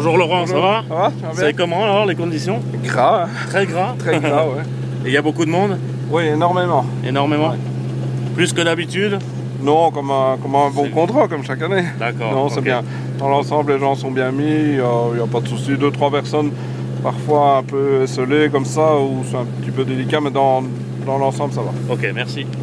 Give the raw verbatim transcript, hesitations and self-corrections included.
Bonjour Laurent, Bonjour. ça va? Ça va, tu vas bien? C'est comment alors les conditions? Gras, hein. Très gras. Très gras, ouais. Et il y a beaucoup de monde? Oui, énormément. Énormément? Ouais. Plus que d'habitude? Non, comme un, comme un bon contrat, comme chaque année. D'accord. Non, c'est okay. bien. Dans l'ensemble, les gens sont bien mis, il n'y a, a pas de souci. Deux, trois personnes, parfois un peu esselées comme ça, ou c'est un petit peu délicat, mais dans, dans l'ensemble, ça va. Ok, merci.